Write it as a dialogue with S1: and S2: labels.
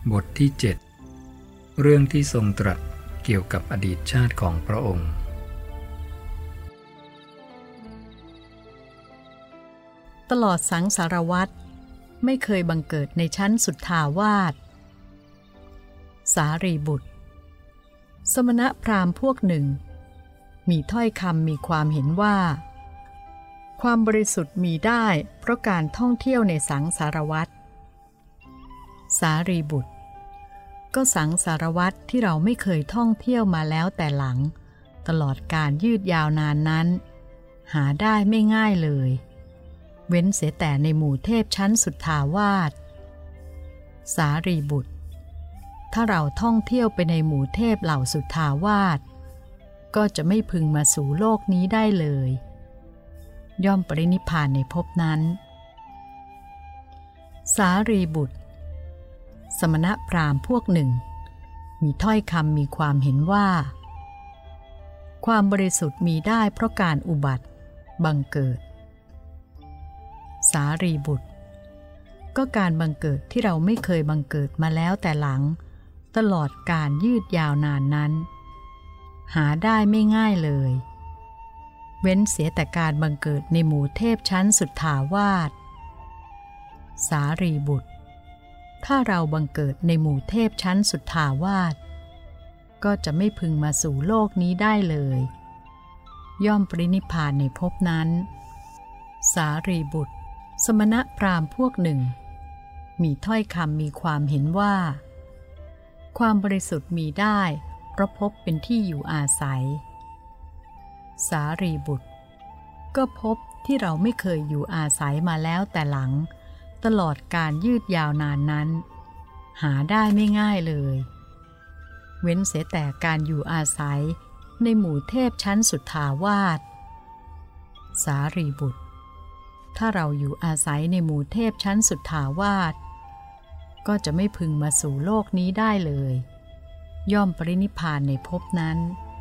S1: บทที่ 7 เรื่องที่ทรงตรัสเกี่ยวกับอดีตชาติของพระองค์
S2: ตลอดสังสารวัฏไม่เคยบังเกิดในชั้นสุทธาวาสสารีบุตรสมณพราหมณ์พวกหนึ่งมีถ้อยคำมีความเห็นว่าความบริสุทธิ์มีได้เพราะการท่องเที่ยวในสังสารวัฏสารีบุตรก็สังสารวัฏที่เราไม่เคยท่องเที่ยวมาแล้วแต่หลังตลอดการยืดยาวนานนั้นหาได้ไม่ง่ายเลยเว้นเสียแต่ในหมู่เทพชั้นสุทธาวาสสารีบุตรถ้าเราท่องเที่ยวไปในหมู่เทพเหล่าสุทธาวาสก็จะไม่พึงมาสู่โลกนี้ได้เลยย่อมปรินิพพานในภพนั้นสารีบุตรสมณพราหมณ์พวกหนึ่งมีถ้อยคำมีความเห็นว่าความบริสุทธิ์มีได้เพราะการอุบัติบังเกิดสารีบุตรก็การบังเกิดที่เราไม่เคยบังเกิดมาแล้วแต่หลังตลอดการยืดยาวนานนั้นหาได้ไม่ง่ายเลยเว้นเสียแต่การบังเกิดในหมู่เทพชั้นสุทธาวาสสารีบุตรถ้าเราบังเกิดในหมู่เทพชั้นสุทธาวาสก็จะไม่พึงมาสู่โลกนี้ได้เลยย่อมปรินิพพานในภพนั้นสารีบุตรสมณพราหมณ์พวกหนึ่งมีถ้อยคำมีความเห็นว่าความบริสุทธิ์มีได้เพราะภพเป็นที่อยู่อาศัยสารีบุตรก็ภพที่เราไม่เคยอยู่อาศัยมาแล้วแต่หลังตลอดการยืดยาวนานนั้นหาได้ไม่ง่ายเลยเว้นเสียแต่การอยู่อาศัยในหมู่เทพชั้นสุทธาวาสสารีบุตรถ้าเราอยู่อาศัยในหมู่เทพชั้นสุทธาวาสก็จะไม่พึงมาสู่โลกนี้ได้เลยย่อมปรินิพพานในภพนั้น